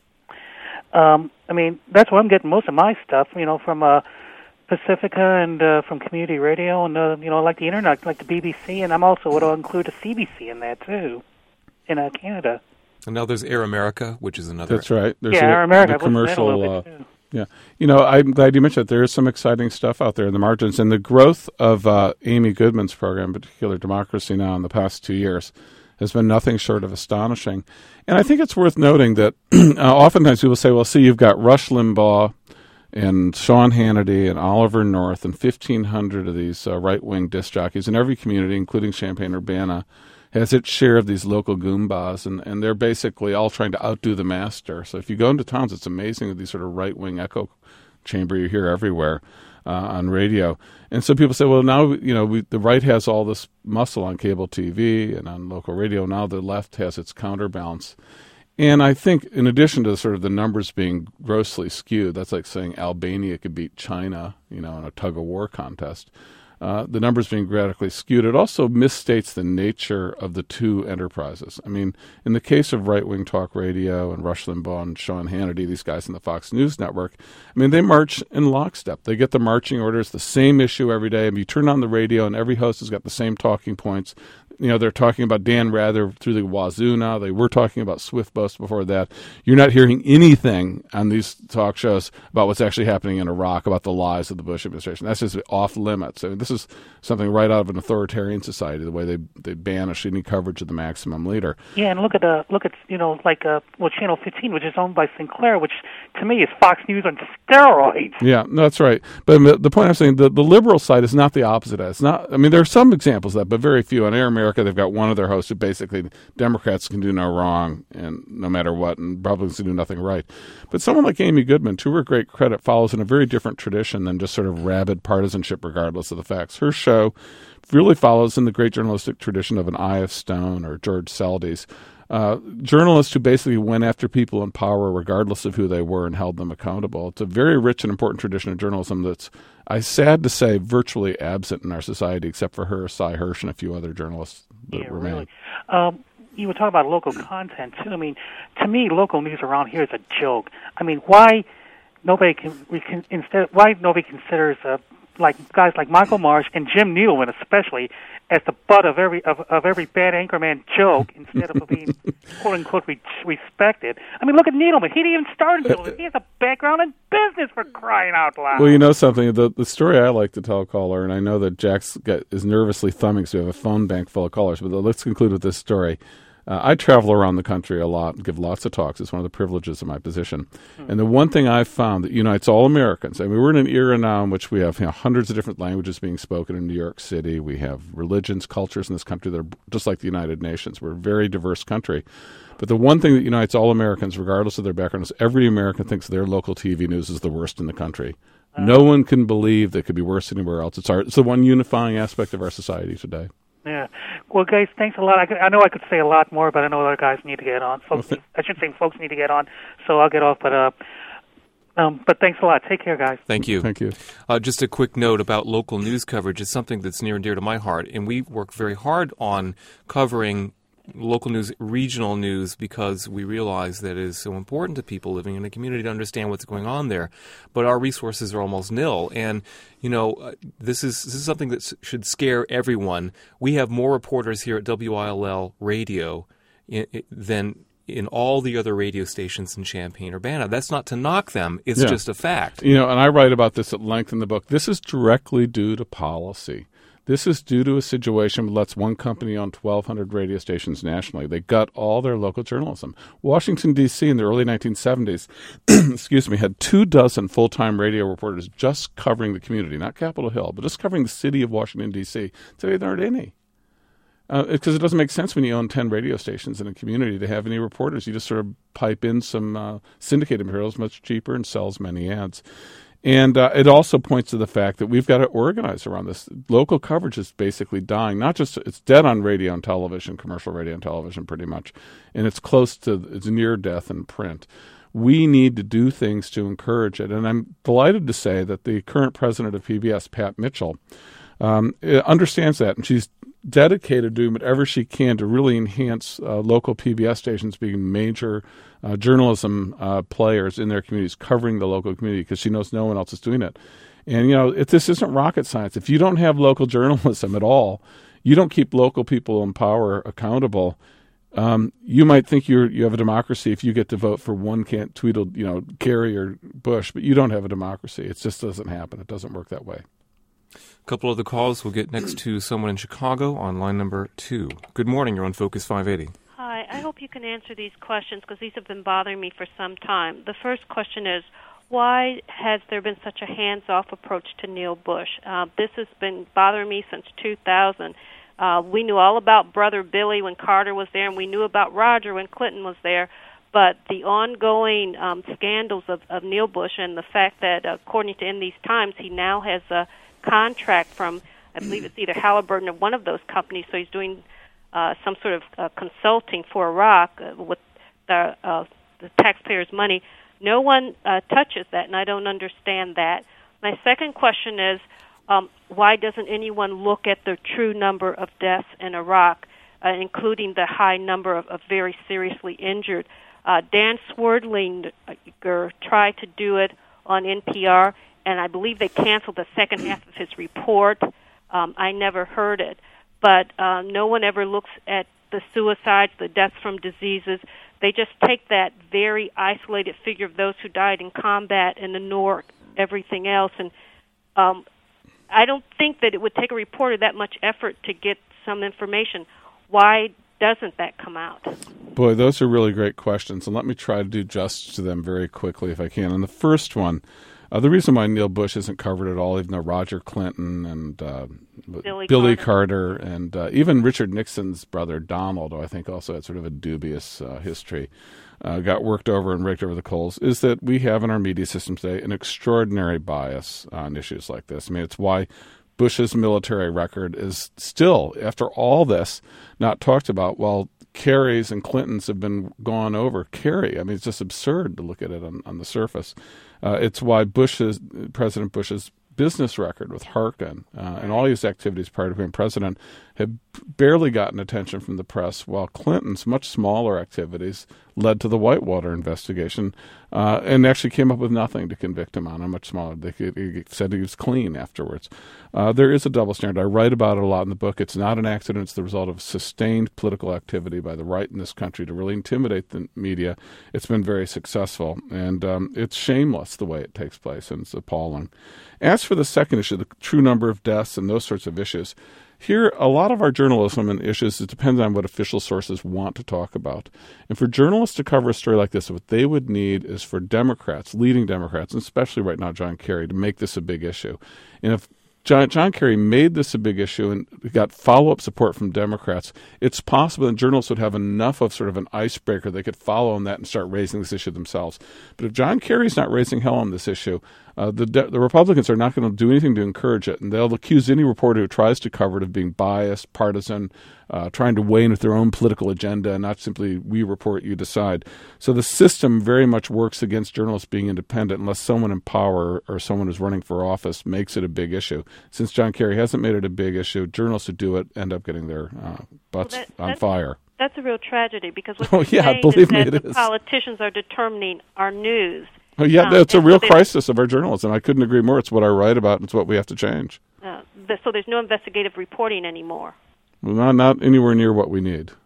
Um, I mean, that's where I'm getting most of my stuff, you know, from uh, Pacifica and uh, from community radio and, uh, you know, like the Internet, like the B B C. And I'm also would include the C B C in that, too, in uh, Canada. And now there's Air America, which is another. That's right. There's yeah, a, Air America. the commercial. A little uh, bit, too. Yeah. You know, I'm glad you mentioned that. There is some exciting stuff out there in the margins. And the growth of uh, Amy Goodman's program, in particular Democracy Now! In the past two years, has been nothing short of astonishing. And I think it's worth noting that uh, oftentimes people say, well, see, you've got Rush Limbaugh and Sean Hannity and Oliver North and fifteen hundred of these uh, right-wing disc jockeys in every community, including Champaign-Urbana, has its share of these local goombas, and, and they're basically all trying to outdo the master. So if you go into towns, it's amazing that these sort of right-wing echo chamber you hear everywhere uh, on radio. And so people say, well, now, you know, we, the right has all this muscle on cable T V and on local radio. Now the left has its counterbalance. And I think in addition to sort of the numbers being grossly skewed, that's like saying Albania could beat China, you know, in a tug-of-war contest. Uh, the numbers being radically skewed. It also misstates the nature of the two enterprises. I mean, in the case of right-wing talk radio and Rush Limbaugh and Sean Hannity, these guys in the Fox News network, I mean, they march in lockstep. They get the marching orders, the same issue every day. I mean, you turn on the radio and every host has got the same talking points. You know, they're talking about Dan Rather through the wazoo now. They were talking about SwiftPost before that. You're not hearing anything on these talk shows about what's actually happening in Iraq, about the lies of the Bush administration. That's just off limits. I mean, this is something right out of an authoritarian society, the way they they banish any coverage of the maximum leader. Yeah, and look at uh, look at you know like uh, well, Channel fifteen, which is owned by Sinclair, which to me is Fox News on steroids. Yeah, that's right. But the point I'm saying, the, the liberal side is not the opposite. It's not. I mean, there are some examples of that, but very few. On Air America, they've got one of their hosts who basically Democrats can do no wrong, and no matter what, and Republicans can do nothing right. But someone like Amy Goodman, to her great credit, follows in a very different tradition than just sort of rabid partisanship, regardless of the facts. Her show really follows in the great journalistic tradition of an I F Stone or George Seldes, uh, journalists who basically went after people in power regardless of who they were and held them accountable. It's a very rich and important tradition of journalism that's, I'm sad to say, virtually absent in our society, except for her, Cy Hirsch, and a few other journalists that yeah, remain. Really. Um, you were talking about local content, too. I mean, to me, local news around here is a joke. I mean, why nobody can, we can instead, why nobody considers uh, like guys like Michael Marsh and Jim Nealon especially as the butt of every of, of every bad anchorman joke instead of being quote unquote re- respected. I mean, look at Needleman. He didn't even start in journalism. He has a background in business, for crying out loud. Well, you know something. The the story I like to tell caller, and I know that Jack's got, is nervously thumbing, so we have a phone bank full of callers. But let's conclude with this story. Uh, I travel around the country a lot, give lots of talks. It's one of the privileges of my position. Hmm. And the one thing I've found that unites all Americans, I mean, we're in an era now in which we have you know, hundreds of different languages being spoken in New York City. We have religions, cultures in this country that are just like the United Nations. We're a very diverse country. But the one thing that unites all Americans, regardless of their background, is every American thinks their local T V news is the worst in the country. Uh, no one can believe that it could be worse anywhere else. It's, our, it's the one unifying aspect of our society today. Yeah. Well, guys, thanks a lot. I, could, I know I could say a lot more, but I know other guys need to get on. Folks, well, th- I should say folks need to get on, so I'll get off. But uh, um, but thanks a lot. Take care, guys. Thank you. Thank you. Uh, just a quick note about local news coverage. It's something that's near and dear to my heart, and we work very hard on covering local news, regional news, because we realize that it is so important to people living in a community to understand what's going on there. But our resources are almost nil. And, you know, uh, this is this is something that s- should scare everyone. We have more reporters here at W I L L Radio I- I- than in all the other radio stations in Champaign-Urbana. That's not to knock them. It's Yeah. just a fact. You know, and I write about this at length in the book. This is directly due to policy. This is due to a situation that lets one company on twelve hundred radio stations nationally. They gut all their local journalism. Washington, D C in the early nineteen seventies, excuse me, had two dozen full-time radio reporters just covering the community, not Capitol Hill, but just covering the city of Washington, D C. Today there aren't any. Because uh, it doesn't make sense when you own ten radio stations in a community to have any reporters. You just sort of pipe in some uh, syndicated materials much cheaper and sell as many ads. And uh, it also points to the fact that we've got to organize around this. Local coverage is basically dying. Not just, it's dead on radio and television, commercial radio and television pretty much. And it's close to, it's near death in print. We need to do things to encourage it. And I'm delighted to say that the current president of P B S, Pat Mitchell, um, understands that. And she's dedicated to doing whatever she can to really enhance uh, local P B S stations being major uh, journalism uh, players in their communities, covering the local community, because she knows no one else is doing it. And, you know, if this isn't rocket science. If you don't have local journalism at all, you don't keep local people in power accountable, um, you might think you're, you have a democracy if you get to vote for one can't Tweedle, you know, Kerry or Bush, but you don't have a democracy. It just doesn't happen. It doesn't work that way. A couple of the calls. We'll get next to someone in Chicago on line number two. Good morning. You're on Focus five eighty. Hi. I hope you can answer these questions because these have been bothering me for some time. The first question is, why has there been such a hands-off approach to Neil Bush? Uh, this has been bothering me since two thousand. Uh, we knew all about Brother Billy when Carter was there, and we knew about Roger when Clinton was there. But the ongoing um, scandals of, of Neil Bush and the fact that, according to In These Times, he now has a contract from, I believe it's either Halliburton or one of those companies, so he's doing uh, some sort of uh, consulting for Iraq uh, with the, uh, the taxpayers' money. No one uh, touches that, and I don't understand that. My second question is, um, why doesn't anyone look at the true number of deaths in Iraq, uh, including the high number of, of very seriously injured? Uh, Dan Swerdlinger tried to do it on N P R, and I believe they canceled the second half of his report. Um, I never heard it. But uh, no one ever looks at the suicides, the deaths from diseases. They just take that very isolated figure of those who died in combat and ignore everything else. And um, I don't think that it would take a reporter that much effort to get some information. Why doesn't that come out? Boy, those are really great questions, and let me try to do justice to them very quickly if I can. And the first one, uh, the reason why Neil Bush isn't covered at all, even though Roger Clinton and uh, Billy, Billy Carter, Carter and uh, even Richard Nixon's brother Donald, who I think also had sort of a dubious uh, history, uh, got worked over and raked over the coals, is that we have in our media system today an extraordinary bias on issues like this. I mean, it's why Bush's military record is still, after all this, not talked about, while Kerry's and Clinton's have been gone over. Kerry, I mean, it's just absurd to look at it on, on the surface. Uh, it's why Bush's, President Bush's business record with Harkin uh, and all his activities prior to being president have barely gotten attention from the press, while Clinton's much smaller activities led to the Whitewater investigation uh, and actually came up with nothing to convict him on. A much smaller. They he said he was clean afterwards. Uh, there is a double standard. I write about it a lot in the book. It's not an accident. It's the result of sustained political activity by the right in this country to really intimidate the media. It's been very successful, and um, it's shameless the way it takes place, and it's appalling. As for the second issue, the true number of deaths and those sorts of issues, here, a lot of our journalism and issues, it depends on what official sources want to talk about. And for journalists to cover a story like this, what they would need is for Democrats, leading Democrats, and especially right now John Kerry, to make this a big issue. And if John, John Kerry made this a big issue and got follow-up support from Democrats, it's possible that journalists would have enough of sort of an icebreaker they could follow on that and start raising this issue themselves. But if John Kerry's not raising hell on this issue, uh, the, the Republicans are not going to do anything to encourage it, and they'll accuse any reporter who tries to cover it of being biased, partisan, uh, trying to weigh in with their own political agenda, and not simply we report, you decide. So the system very much works against journalists being independent unless someone in power or someone who's running for office makes it a big issue. Since John Kerry hasn't made it a big issue, journalists who do it end up getting their uh, butts well, that, on fire. That's a real tragedy because what oh, you're yeah, saying believe is me, that it the is. politicians are determining our news. Oh, yeah, um, that's a real so crisis of our journalism. I couldn't agree more. It's what I write about, and it's what we have to change. Uh, the, so there's no investigative reporting anymore. Well, not, not anywhere near what we need. Okay,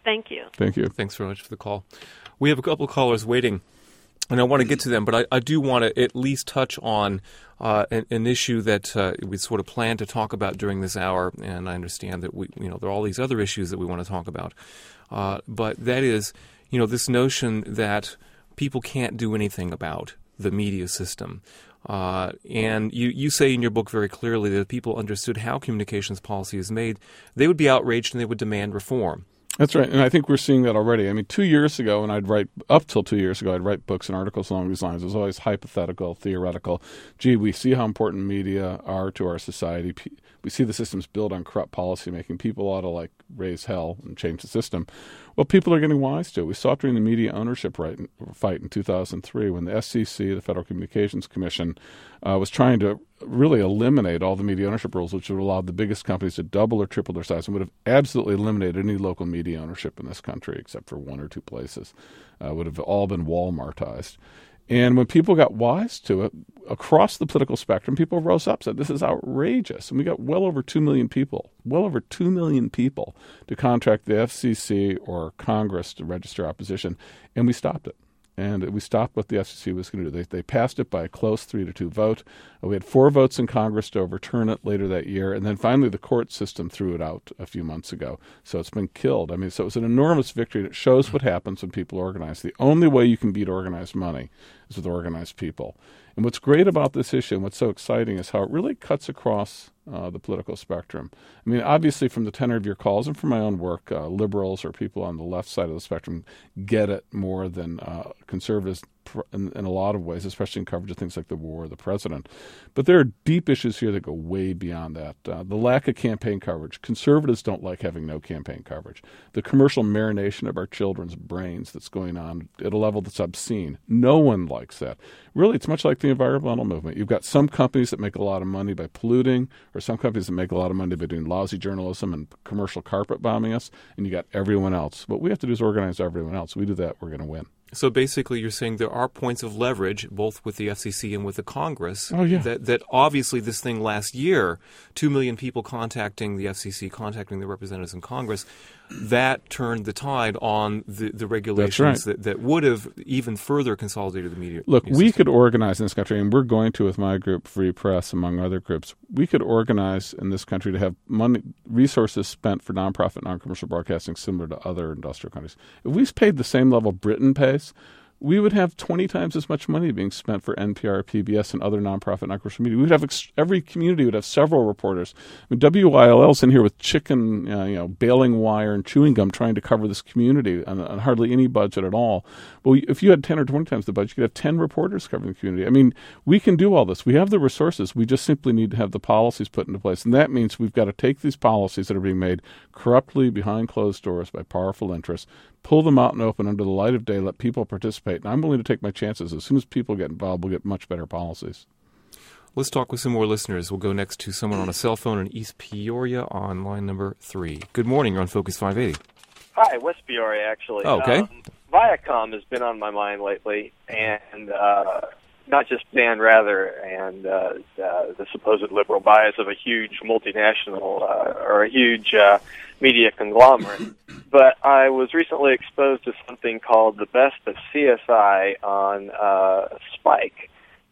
Thank you. Thank you. Thanks very much for the call. We have a couple of callers waiting, and I want to get to them, but I, I do want to at least touch on uh, an, an issue that uh, we sort of planned to talk about during this hour, and I understand that we, you know, there are all these other issues that we want to talk about. Uh, but that is, you know, this notion that people can't do anything about the media system. Uh, and you, you say in your book very clearly that if people understood how communications policy is made, they would be outraged and they would demand reform. That's right, and I think we're seeing that already. I mean, two years ago, when I'd write, up till two years ago, I'd write books and articles along these lines. It was always hypothetical, theoretical. Gee, we see how important media are to our society. We see the systems built on corrupt policymaking. People ought to, like, raise hell and change the system. Well, people are getting wise to it. We saw it during the media ownership right, fight in two thousand three when the F C C, the Federal Communications Commission, uh, was trying to really eliminate all the media ownership rules, which would allow the biggest companies to double or triple their size and would have absolutely eliminated any local media ownership in this country except for one or two places. Uh, would have all been Walmartized. And when people got wise to it, across the political spectrum, people rose up and said, this is outrageous. And we got well over two million people, well over two million people to contact the F C C or Congress to register opposition. And we stopped it. And we stopped what the F C C was going to do. They, they passed it by a close three to two vote. We had four votes in Congress to overturn it later that year. And then finally the court system threw it out a few months ago. So it's been killed. I mean, so it was an enormous victory. It shows what happens when people organize. The only way you can beat organized money is with organized people. And what's great about this issue and what's so exciting is how it really cuts across uh, the political spectrum. I mean, obviously from the tenor of your calls and from my own work, uh, liberals or people on the left side of the spectrum get it more than uh, conservatives in, in a lot of ways, especially in coverage of things like the war or the president. But there are deep issues here that go way beyond that. Uh, the lack of campaign coverage. Conservatives don't like having no campaign coverage. The commercial marination of our children's brains that's going on at a level that's obscene. No one likes that. Really, it's much like the environmental movement. You've got some companies that make a lot of money by polluting, or some companies that make a lot of money by doing lousy journalism and commercial carpet bombing us, and you got everyone else. What we have to do is organize everyone else. We do that, we're going to win. So basically you're saying there are points of leverage, both with the F C C and with the Congress, oh, yeah. that, that obviously this thing last year, two million people contacting the F C C, contacting the representatives in Congress, that turned the tide on the, the regulations right. that, that would have even further consolidated the media. Look, media we system. could organize in this country, and we're going to with my group, Free Press, among other groups. We could organize in this country to have money, resources spent for nonprofit, non-commercial broadcasting similar to other industrial countries. If we paid the same level Britain pays, we would have twenty times as much money being spent for N P R, P B S, and other nonprofit, non-commercial media. We would have ex- every community would have several reporters. I mean, W I L L's in here with chicken, uh, you know, baling wire and chewing gum, trying to cover this community on, on hardly any budget at all. But we, if you had ten or twenty times the budget, you could have ten reporters covering the community. I mean, we can do all this. We have the resources. We just simply need to have the policies put into place, and that means we've got to take these policies that are being made corruptly behind closed doors by powerful interests, pull them out and open under the light of day, let people participate. And I'm willing to take my chances. As soon as people get involved, we'll get much better policies. Let's talk with some more listeners. We'll go next to someone on a cell phone in East Peoria on line number three. Good morning. You're on Focus five eighty. Hi, West Peoria, actually. Oh, okay. Um, Viacom has been on my mind lately, and uh, not just Dan Rather and uh, uh, the supposed liberal bias of a huge multinational uh, or a huge uh, media conglomerate, but I was recently exposed to something called The Best of C S I on uh, Spike.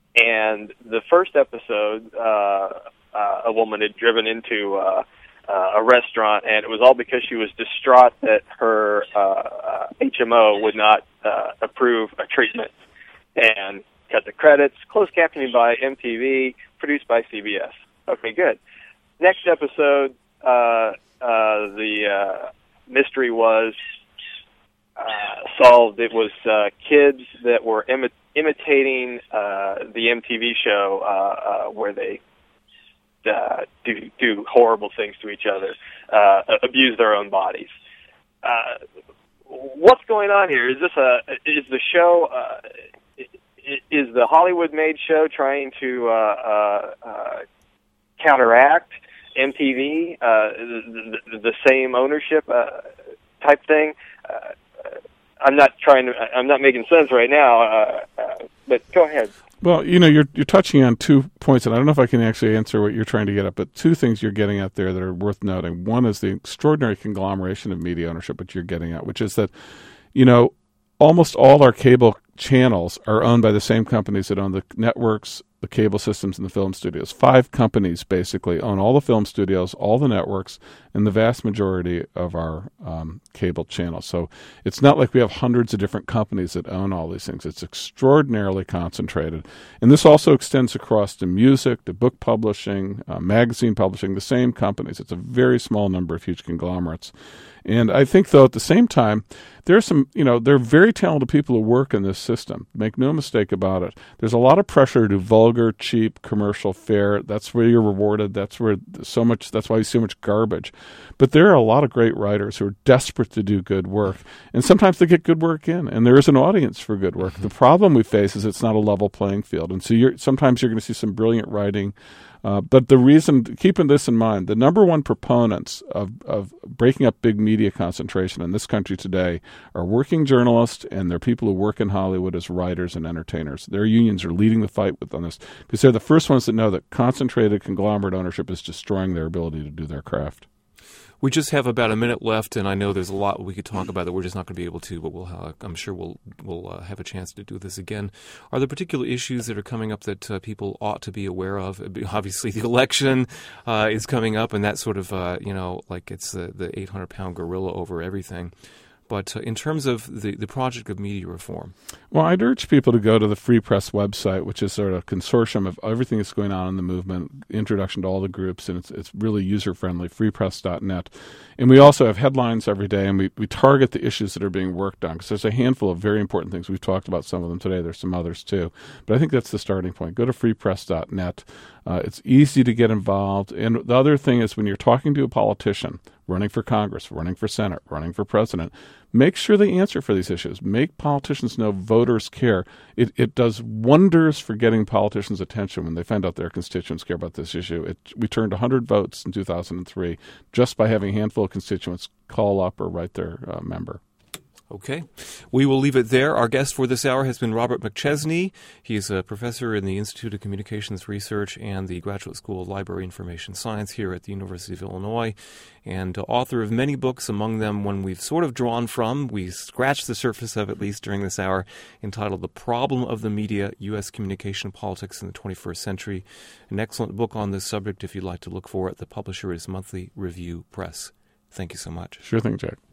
And the first episode, uh, uh, a woman had driven into uh, uh, a restaurant, and it was all because she was distraught that her uh, uh, H M O would not uh, approve a treatment. And cut the credits, closed captioning by M T V, produced by C B S. Okay, good. Next episode, uh, uh, the uh, mystery was uh, solved. It was uh, kids that were imi- imitating uh, the M T V show uh, uh, where they uh, do do horrible things to each other, uh, abuse their own bodies. Uh, what's going on here? Is this a is the show? Uh, Is the Hollywood-made show trying to uh, uh, uh, counteract M T V, uh, the, the, the same ownership uh, type thing? Uh, I'm not trying to. I'm not making sense right now. Uh, uh, but go ahead. Well, you know, you're you're touching on two points, and I don't know if I can actually answer what you're trying to get at, but two things you're getting at there that are worth noting. One is the extraordinary conglomeration of media ownership, which you're getting at, which is that, you know, almost all our cable channels are owned by the same companies that own the networks, the cable systems, and the film studios. Five companies basically own all the film studios, all the networks, and the vast majority of our um, cable channels. So it's not like we have hundreds of different companies that own all these things. It's extraordinarily concentrated. And this also extends across to music, to book publishing, uh, magazine publishing, the same companies. It's a very small number of huge conglomerates. And I think, though, at the same time, there's some, you know, there are very talented people who work in this system. Make no mistake about it. There's a lot of pressure to do vulgar, cheap, commercial fare. That's where you're rewarded. That's where so much, that's why you see so much garbage. But there are a lot of great writers who are desperate to do good work. And sometimes they get good work in, and there is an audience for good work. Mm-hmm. The problem we face is it's not a level playing field. And so you're, sometimes you're going to see some brilliant writing. Uh, but the reason, keeping this in mind, the number one proponents of, of breaking up big media concentration in this country today are working journalists, and they're people who work in Hollywood as writers and entertainers. Their unions are leading the fight with on this because they're the first ones that know that concentrated conglomerate ownership is destroying their ability to do their craft. We just have about a minute left, and I know there's a lot we could talk about that we're just not going to be able to, but we'll have, I'm sure we'll we'll uh, have a chance to do this again. Are there particular issues that are coming up that uh, people ought to be aware of? Obviously, the election uh, is coming up, and that sort of, uh, you know, like it's the, the eight hundred pound gorilla over everything. But uh, in terms of the, the project of media reform? Well, I'd urge people to go to the Free Press website, which is sort of a consortium of everything that's going on in the movement, introduction to all the groups, and it's it's really user-friendly, free press dot net. And we also have headlines every day, and we, we target the issues that are being worked on, because there's a handful of very important things. We've talked about some of them today. There's some others, too. But I think that's the starting point. Go to free press dot net. Uh, it's easy to get involved. And the other thing is when you're talking to a politician, running for Congress, running for Senate, running for president, make sure they answer for these issues. Make politicians know voters care. It it does wonders for getting politicians' attention when they find out their constituents care about this issue. It, we turned one hundred votes in two thousand three just by having a handful of constituents call up or write their uh, member. Okay. We will leave it there. Our guest for this hour has been Robert McChesney. He's a professor in the Institute of Communications Research and the Graduate School of Library Information Science here at the University of Illinois, and uh, author of many books, among them one we've sort of drawn from. We scratched the surface of, at least during this hour, entitled The Problem of the Media, U S Communication Politics in the twenty-first Century. An excellent book on this subject if you'd like to look for it. The publisher is Monthly Review Press. Thank you so much. Sure thing, Jack.